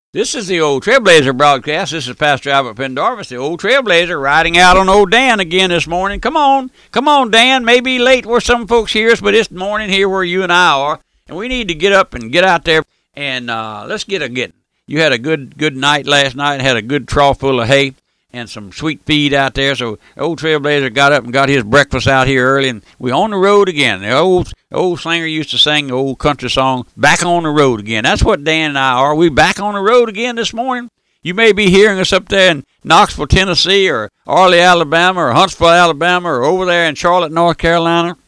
This is the Old Trailblazer broadcast. This is Pastor Albert Pendarvis, the Old Trailblazer, riding out on old Dan again this morning. Come on, Dan. Maybe late where some folks hear us, but it's morning here where you and I are, and we need to get up and get out there and let's get a getting. You had a good night last night and had a good trough full of hay and some sweet feed out there. So Old Trailblazer got up and got his breakfast out here early, and we're on the road again. The old singer used to sing the old country song, "Back on the Road Again." That's what Dan and I are. We back on the road again this morning. You may be hearing us up there in Knoxville, Tennessee, or Arley, Alabama, or Huntsville, Alabama, or over there in Charlotte, North Carolina.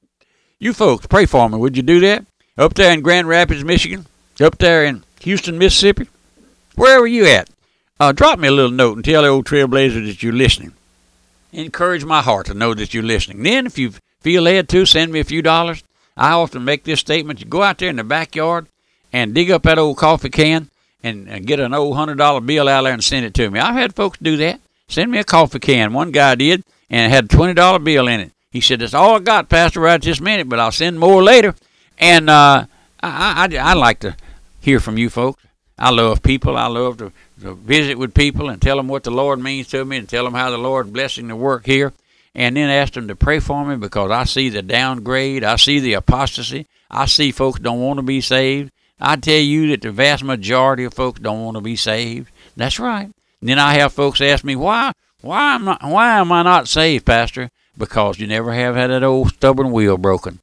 You folks, pray for me. Would you do that? Up there in Grand Rapids, Michigan. Up there in Houston, Mississippi. Wherever you at. Drop me a little note and tell the Old Trailblazer that you're listening. Encourage my heart to know that you're listening. Then, if you feel led to, send me a few dollars. I often make this statement. You go out there in the backyard and dig up that old coffee can and get an old $100 bill out there and send it to me. I've had folks do that. Send me a coffee can. One guy did, and it had a $20 bill in it. He said, "That's all I got, Pastor, right this minute, but I'll send more later." And I like to hear from you folks. I love people. I love to visit with people and tell them what the Lord means to me and tell them how the Lord blessing the work here, and then ask them to pray for me because I see the downgrade. I see the apostasy. I see folks don't want to be saved. I tell you that the vast majority of folks don't want to be saved. That's right. And then I have folks ask me, why am I not saved, Pastor? Because you never have had that old stubborn wheel broken.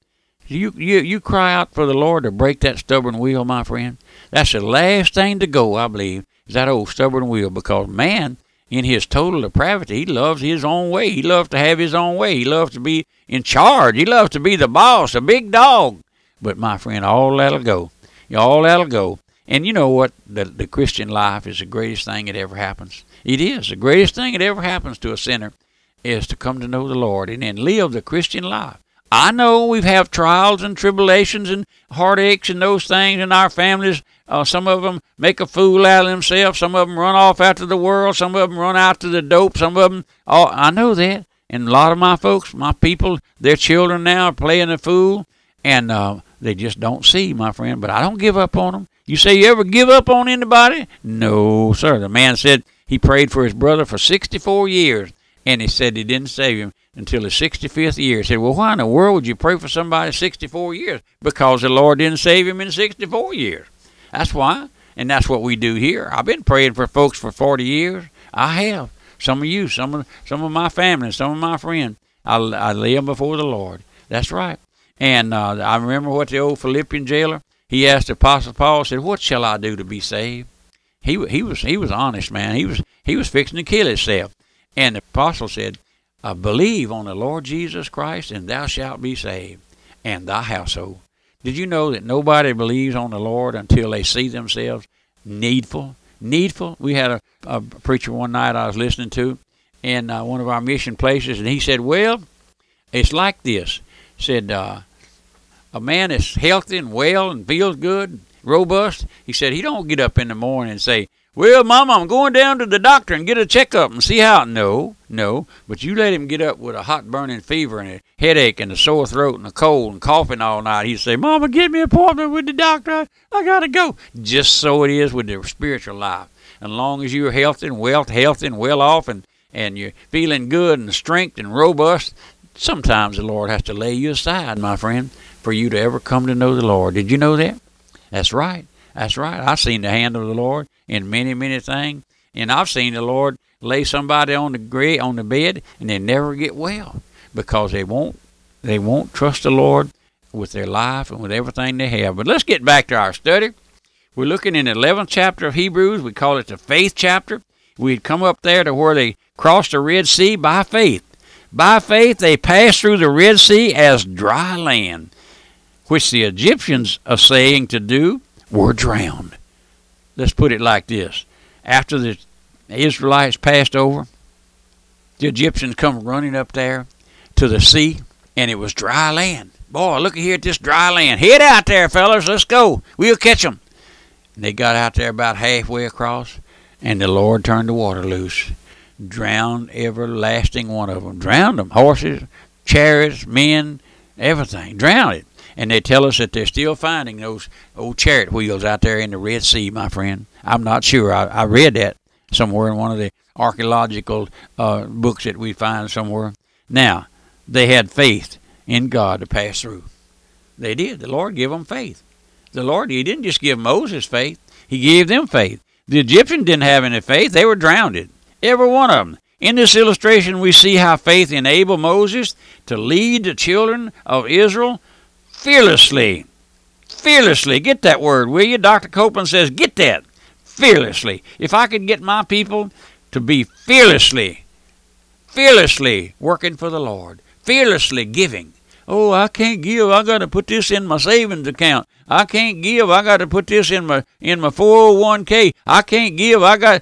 You cry out for the Lord to break that stubborn wheel, my friend. That's the last thing to go, I believe, is that old stubborn wheel, because man, in his total depravity, he loves his own way. He loves to have his own way. He loves to be in charge. He loves to be the boss, a big dog. But my friend, all that'll go. All that'll go. And you know what? The Christian life is the greatest thing that ever happens. It is. The greatest thing that ever happens to a sinner is to come to know the Lord and then live the Christian life. I know we have trials and tribulations and heartaches and those things in our families. Some of them make a fool out of themselves. Some of them run off after the world. Some of them run out to the dope. Some of them, I know that. And a lot of my folks, my people, their children now are playing the fool. And they just don't see, my friend. But I don't give up on them. You say you ever give up on anybody? No, sir. The man said he prayed for his brother for 64 years. And he said he didn't save him until his 65th year. He said, well, why in the world would you pray for somebody 64 years? Because the Lord didn't save him in 64 years. That's why. And that's what we do here. I've been praying for folks for 40 years. I have. Some of you, some of my family, some of my friends. I lay them before the Lord. That's right. And I remember what the old Philippian jailer, he asked the Apostle Paul, said, what shall I do to be saved? He was honest, man. He was fixing to kill himself. And the apostle said, believe on the Lord Jesus Christ, and thou shalt be saved, and thy household. Did you know that nobody believes on the Lord until they see themselves needful? Needful. We had a preacher one night I was listening to in one of our mission places, and he said, well, it's like this. He said, a man is healthy and well and feels good, robust. He said he don't get up in the morning and say, well, Mama, I'm going down to the doctor and get a checkup and see how. No. But you let him get up with a hot burning fever and a headache and a sore throat and a cold and coughing all night. He'd say, Mama, get me an appointment with the doctor. I got to go. Just so it is with the spiritual life. As long as you're healthy and well off and you're feeling good and strength and robust, sometimes the Lord has to lay you aside, my friend, for you to ever come to know the Lord. Did you know that? That's right. That's right. I've seen the hand of the Lord in many, many things. And I've seen the Lord lay somebody on the bed and they never get well because they won't trust the Lord with their life and with everything they have. But let's get back to our study. We're looking in the 11th chapter of Hebrews. We call it the faith chapter. We'd come up there to where they crossed the Red Sea by faith. By faith, they passed through the Red Sea as dry land, which the Egyptians are saying to do, were drowned. Let's put it like this. After the Israelites passed over, the Egyptians come running up there to the sea, and it was dry land. Boy, look here at this dry land. Head out there, fellas. Let's go. We'll catch them. And they got out there about halfway across, and the Lord turned the water loose. Drowned every lasting one of them. Drowned them. Horses, chariots, men, everything. Drowned it. And they tell us that they're still finding those old chariot wheels out there in the Red Sea, my friend. I'm not sure. I read that somewhere in one of the archaeological books that we find somewhere. Now, they had faith in God to pass through. They did. The Lord gave them faith. The Lord, He didn't just give Moses faith. He gave them faith. The Egyptians didn't have any faith. They were drowned. Every one of them. In this illustration, we see how faith enabled Moses to lead the children of Israel fearlessly. Fearlessly. Get that word, will you? Dr. Copeland says, get that. Fearlessly. If I could get my people to be fearlessly working for the Lord, fearlessly giving. Oh, I can't give. I got to put this in my savings account. I can't give. I got to put this in my 401k. I can't give.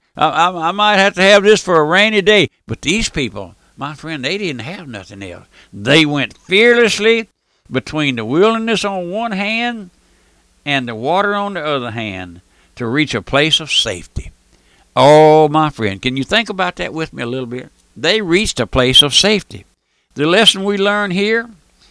I might have to have this for a rainy day. But these people, my friend, they didn't have nothing else. They went fearlessly between the wilderness on one hand and the water on the other hand to reach a place of safety. Oh, my friend, can you think about that with me a little bit? They reached a place of safety. The lesson we learn here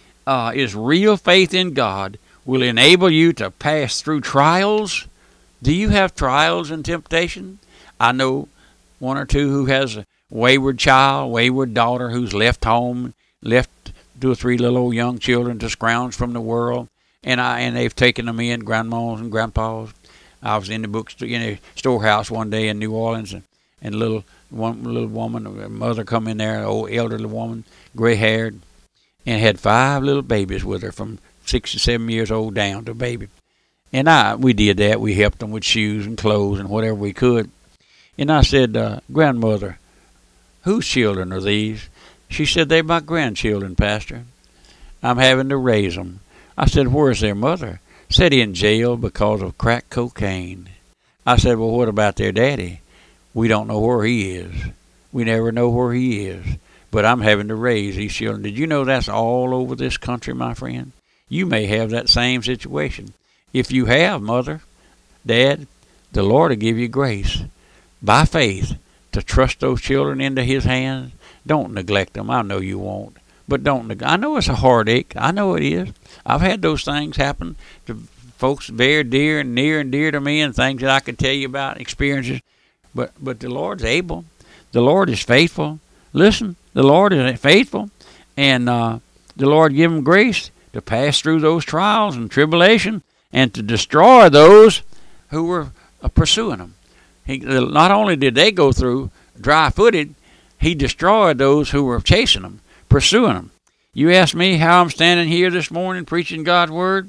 is real faith in God will enable you to pass through trials. Do you have trials and temptation? I know one or two who has a wayward child, wayward daughter who's left home, left 2 or 3 little old young children to scrounge from the world, and they've taken them in, grandmas and grandpas. I was in the storehouse one day in New Orleans, and a little woman, a mother come in there, an old elderly woman, gray-haired, and had 5 little babies with her from 6 to 7 years old down to a baby. And we did that. We helped them with shoes and clothes and whatever we could. And I said, grandmother, whose children are these? She said, they're my grandchildren, Pastor. I'm having to raise them. I said, where's their mother? Said in jail because of crack cocaine. I said, well, what about their daddy? We don't know where he is. We never know where he is. But I'm having to raise these children. Did you know that's all over this country, my friend? You may have that same situation. If you have, mother, dad, the Lord will give you grace by faith to trust those children into His hands. Don't neglect them. I know you won't. But I know it's a heartache. I know it is. I've had those things happen to folks very dear and near and dear to me, and things that I could tell you about, experiences. But the Lord's able. The Lord is faithful. Listen, the Lord is faithful, and the Lord give them grace to pass through those trials and tribulation and to destroy those who were pursuing them. Not only did they go through dry-footed, He destroyed those who were chasing them, pursuing them. You ask me how I'm standing here this morning preaching God's Word?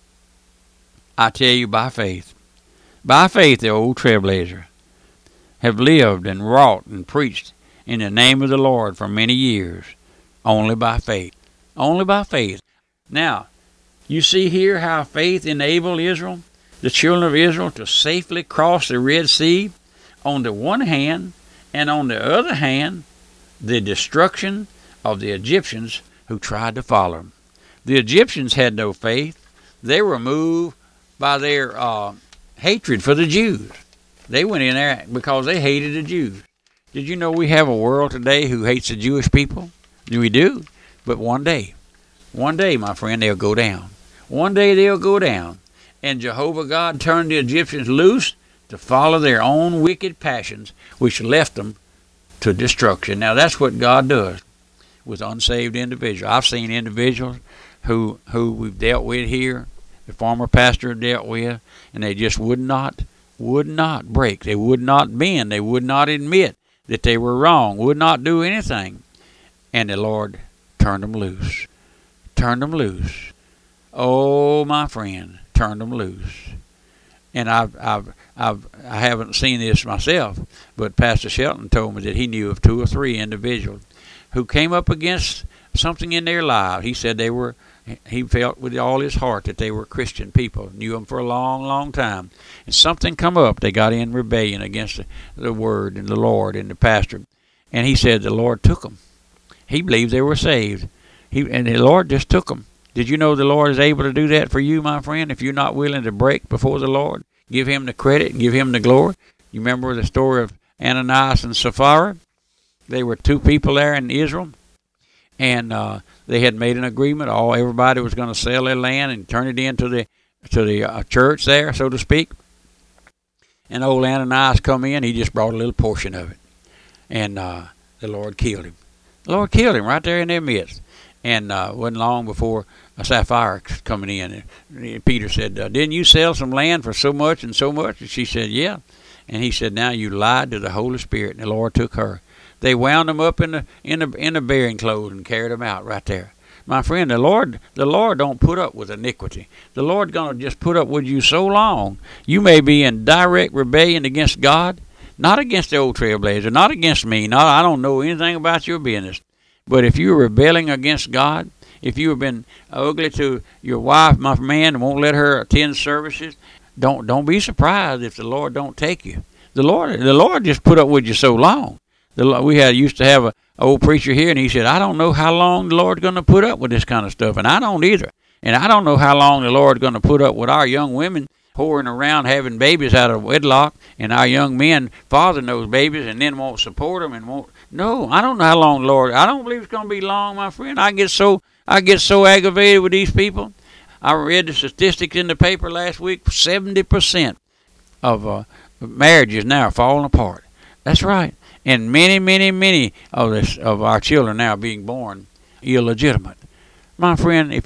I tell you, by faith. By faith, the old trailblazer have lived and wrought and preached in the name of the Lord for many years, only by faith. Only by faith. Now, you see here how faith enabled Israel, the children of Israel, to safely cross the Red Sea on the one hand, and on the other hand, the destruction of the Egyptians who tried to follow them. The Egyptians had no faith. They were moved by their hatred for the Jews. They went in there because they hated the Jews. Did you know we have a world today who hates the Jewish people? We do. But one day, my friend, they'll go down. One day they'll go down. And Jehovah God turned the Egyptians loose to follow their own wicked passions, which left them to destruction. Now, that's what God does with unsaved individuals. I've seen individuals who we've dealt with here, the former pastor dealt with, and they just would not break. They would not bend. They would not admit that they were wrong, would not do anything. And the Lord turned them loose. Turned them loose. Oh, my friend, turned them loose. And I haven't seen this myself, but Pastor Shelton told me that he knew of 2 or 3 individuals who came up against something in their lives. He said he felt with all his heart that they were Christian people, knew them for a long, long time. And something come up. They got in rebellion against the Word and the Lord and the pastor. And he said the Lord took them. He believed they were saved. And the Lord just took them. Did you know the Lord is able to do that for you, my friend, if you're not willing to break before the Lord? Give Him the credit and give Him the glory. You remember the story of Ananias and Sapphira? They were 2 people there in Israel. And they had made an agreement. Everybody was going to sell their land and turn it into the church there, so to speak. And old Ananias come in. He just brought a little portion of it, and the Lord killed him. The Lord killed him right there in their midst. And wasn't long before Sapphira coming in. And Peter said, "Didn't you sell some land for so much and so much?" And she said, "Yeah." And he said, "Now you lied to the Holy Spirit." And the Lord took her. They wound them up in the bearing clothes and carried them out right there. My friend, the Lord don't put up with iniquity. The Lord gonna just put up with you so long. You may be in direct rebellion against God, not against the old trailblazer, not against me. I don't know anything about your business. But if you're rebelling against God, if you have been ugly to your wife, my man, and won't let her attend services, don't be surprised if the Lord don't take you. The Lord just put up with you so long. We used to have an old preacher here, and he said, "I don't know how long the Lord's going to put up with this kind of stuff," and I don't either. And I don't know how long the Lord's going to put up with our young women whoring around having babies out of wedlock, and our young men fathering those babies and then won't support them and won't. No, I don't know how long, Lord. I don't believe it's going to be long, my friend. I get so aggravated with these people. I read the statistics in the paper last week. 70% of marriages now are falling apart. That's right. And many of our children now are being born illegitimate. My friend, if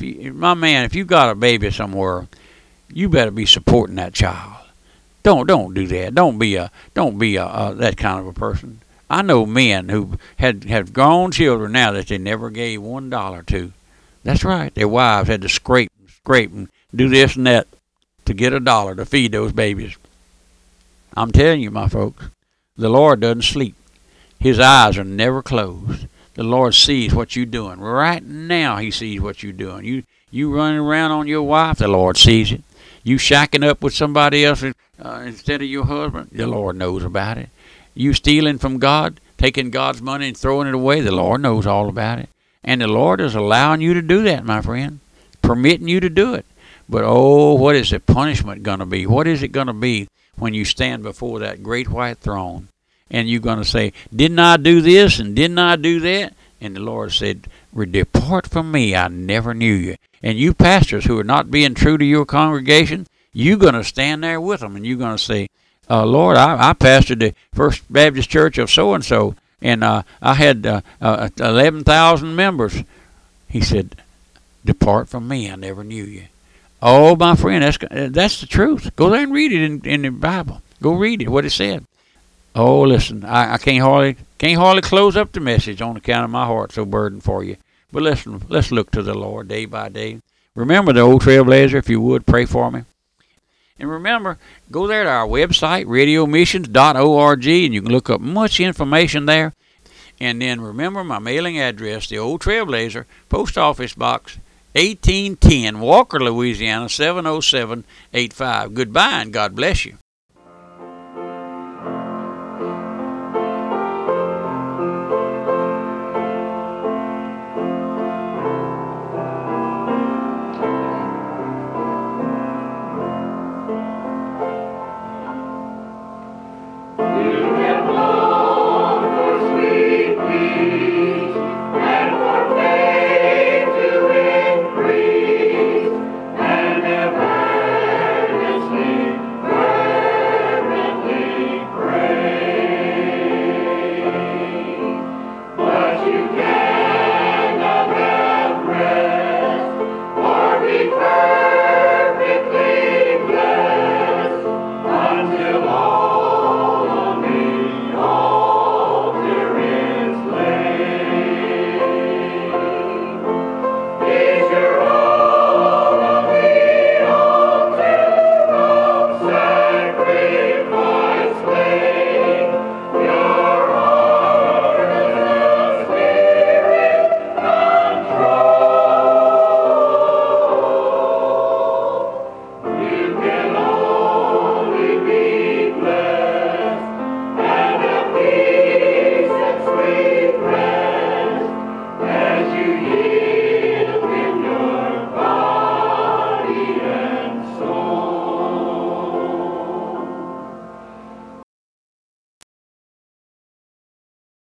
you got a baby somewhere, you better be supporting that child. Don't do that. Don't be that kind of a person. I know men who have grown children now that they never gave $1 to. That's right. Their wives had to scrape and do this and that to get $1 to feed those babies. I'm telling you, my folks, the Lord doesn't sleep. His eyes are never closed. The Lord sees what you're doing. Right now, He sees what you're doing. You running around on your wife, the Lord sees it. You shacking up with somebody else instead of your husband, the Lord knows about it. You stealing from God, taking God's money and throwing it away, the Lord knows all about it. And the Lord is allowing you to do that, my friend, permitting you to do it. But what is the punishment going to be? What is it going to be when you stand before that great white throne? And you're going to say, "Didn't I do this and didn't I do that?" And the Lord said, "Depart from me, I never knew you." And you pastors who are not being true to your congregation, you're going to stand there with them and you're going to say, "Lord, I pastored the First Baptist Church of so-and-so, and I had 11,000 members." He said, "Depart from me, I never knew you." Oh, my friend, that's the truth. Go there and read it in the Bible. Go read it, what it said. Oh, listen, I can't hardly close up the message on account of my heart so burdened for you. But listen, let's look to the Lord day by day. Remember the old trailblazer, if you would, pray for me. And remember, go there to our website, radiomissions.org, and you can look up much information there. And then remember my mailing address, the Old Trailblazer, Post Office Box 1810, Walker, Louisiana, 70785. Goodbye, and God bless you.